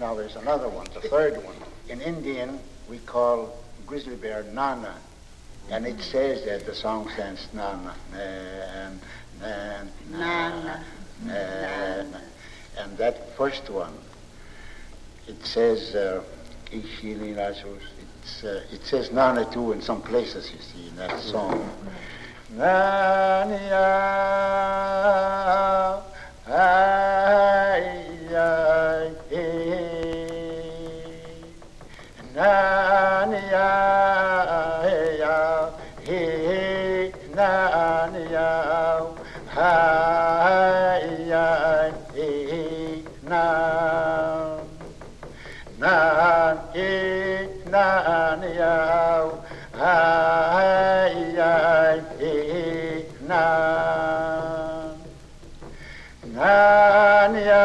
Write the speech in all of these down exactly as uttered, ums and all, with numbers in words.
Now there's another one, the third one. In Indian, we call grizzly bear Nana. And it says that the song stands Nana. Nan, nan, Nana. Nan. And that first one, it says, uh, it's, uh, it says Nana too in some places, you see, in that song. Nania, ay, ay, eh. Nania, ay, ay, Nania, ay, ay, eh, na, na, eh, Nania, ay, ay, eh, na, Nania,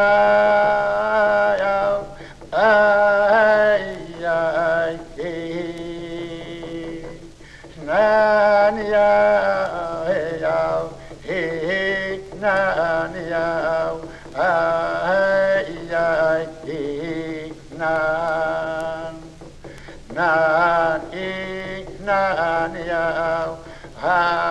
ay, ay, eh, Nania, eh, Nania, ay, ay, eh, na, na, eh, Nania, ah,